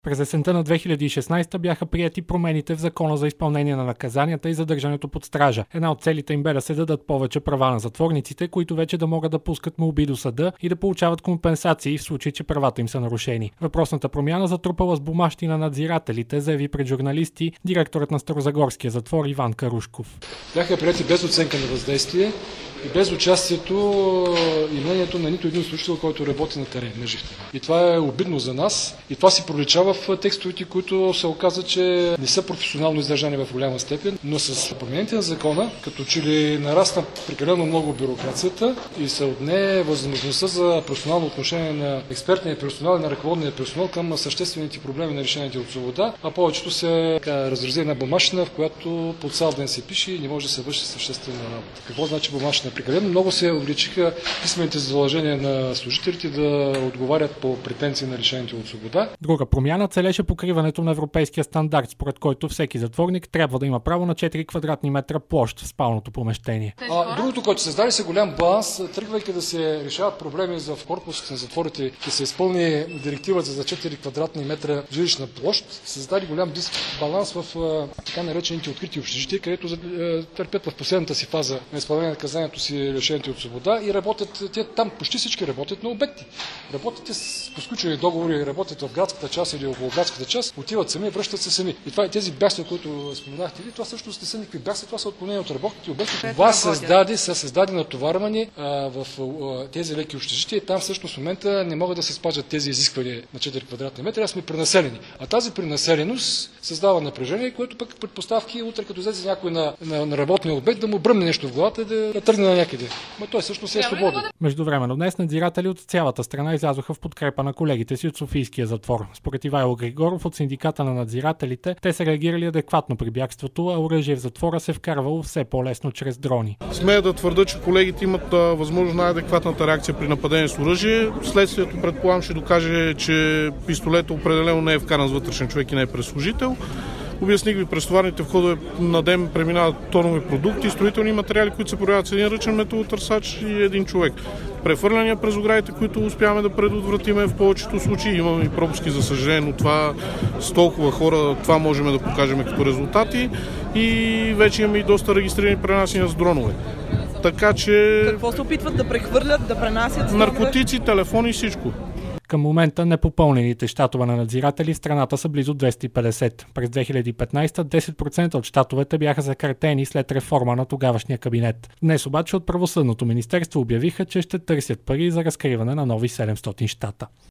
През есента на 2016 бяха приети промените в Закона за изпълнение на наказанията и задържането под стража. Една от целите им бе да се дадат повече права на затворниците, които вече да могат да пускат молби до съда и да получават компенсации в случай, че правата им са нарушени. Въпросната промяна затрупала с бумащи на надзирателите, заяви пред журналисти директорът на Старозагорския затвор Иван Карушков. Бяха приети без оценка на въздействие и без участието и мнението на нито един служител, който работи на терен, на жив терен. И това е обидно за нас и това си пролича в текстовете, които се оказа, че не са професионално издържани в голяма степен, но с промените на закона, като че ли нарасна прекалено много бюрокрацията и се отне възможността за професионално отношение на експертния персонал и на ръководния персонал към съществените проблеми на решените от свобода, а повечето се разрази една бумащина, в която под цял ден се пише и не може да се върши съществена работа. Какво значи бумащина? Прекалено много се увеличиха писмените задължения на служителите да отговарят по претенции на решените от свобода. Друга промяна целеше покриването на европейския стандарт, според който всеки затворник трябва да има право на 4 квадратни метра площ в спалното помещение. Другото, което създаде се голям баланс, тръгвайки да се решават проблеми в корпусите на затворите, да се изпълни директивата за 4 квадратни метра жилищна площ, създаде голям дисбаланс в така наречените открити общежития, където търпят в последната си фаза на изпълнение на наказанието си лишените от свобода и работят, те там почти всички работят на обекти. Работят по сключени договори, работят в градската част или около градската част, отиват сами, връщат се сами. И това тези бягства, които споменахте ви, това също не са никакви бягства, това са отклонения от работните обекти. Това създаде натоварване в тези леки общежития и там всъщност в момента не могат да се спазват тези изисквания на 4 квадратни метра, а сме пренаселени. А тази пренаселеност създава напрежение, което пък предпоставки утре като излезе някой на работния обект да му бръмне нещо в главата и да тръгне на някъде. Но той всъщност е свободен. Междувременно днес надзиратели от цялата страна излязоха в подкрепа на колегите си от Софийския затвор. Според Ивайло Григоров от синдиката на надзирателите, те са реагирали адекватно при бягството, а оръжие в затвора се вкарвало все по-лесно чрез дрони. Смея да твърда, че колегите имат възможно най-адекватната реакция при нападение с оръжие. Следствието, предполагам, ще докаже, че пистолетът определено не е вкаран с вътрешен човек и не е през служител. Обясних ви, през товарните входове на ден преминават тонове продукти, строителни материали, които се проявяват с един ръчен металотърсач и един човек. Прехвърляния през оградите, които успяваме да предотвратиме в повечето случаи. Имаме и пропуски, за съжаление, но това с толкова хора, това можем да покажем като резултати. И вече имаме и доста регистрирани пренасяния с дронове. Така че... Какво се опитват да прехвърлят, да пренасят? Наркотици, телефони и всичко. Към момента непопълнените щатове на надзиратели в страната са близо 250. През 2015 10% от щатовете бяха съкратени след реформа на тогавашния кабинет. Днес обаче от Правосъдното министерство обявиха, че ще търсят пари за разкриване на нови 700 щата.